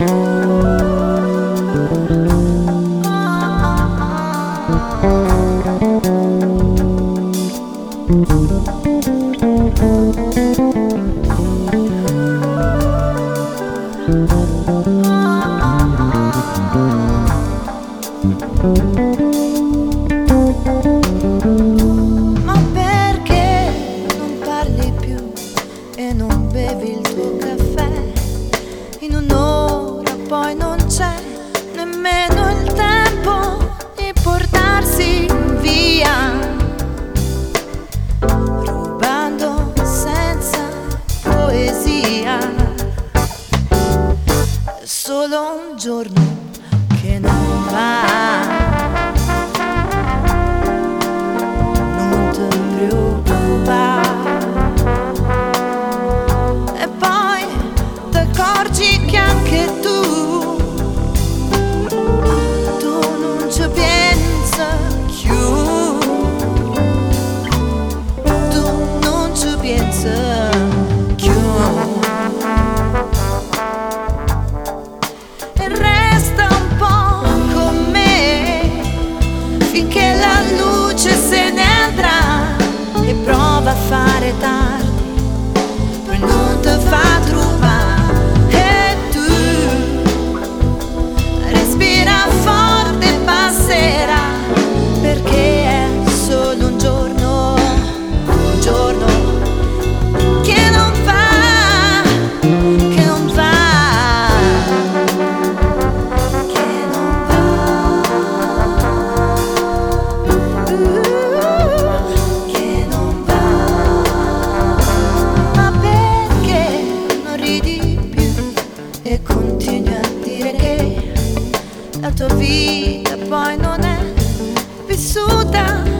Ma perché non parli più e non bevi il tuo caffè? In un'ora poi non c'è nemmeno il tempo di portarsi via, rubando senza poesia. È solo un giorno che non va, non ti preoccupare. E poi ti accorgi che anche tu non ci pensi più, tu non ci pensi più. E resta un po' con me finché la luce se ne andrà, e prova a fare tardi per non te fa trovare. E tu respira forte e passerà, perché è solo un giorno che non va, che non va, che non che non va. Ma perché non ridi più e continui a dire che la tua vita poi non è vissuta